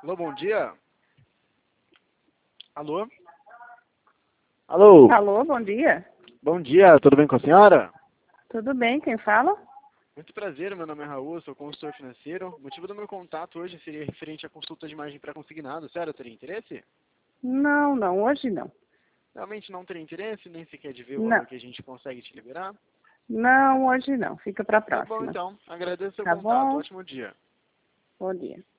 Alô, bom dia. Alô? Alô? Alô, bom dia. Bom dia, tudo bem com a senhora? Tudo bem, quem fala? Muito prazer, meu nome é Raul, sou consultor financeiro. O motivo do meu contato hoje seria referente à consulta de margem pré-consignado. A senhora teria interesse? Não, hoje não. Realmente não teria interesse, nem sequer de ver o Não, valor que a gente consegue te liberar? não, hoje não. Fica para a Tá bom, próxima. então. Agradeço o seu Tá contato. bom? Ótimo dia. Bom dia.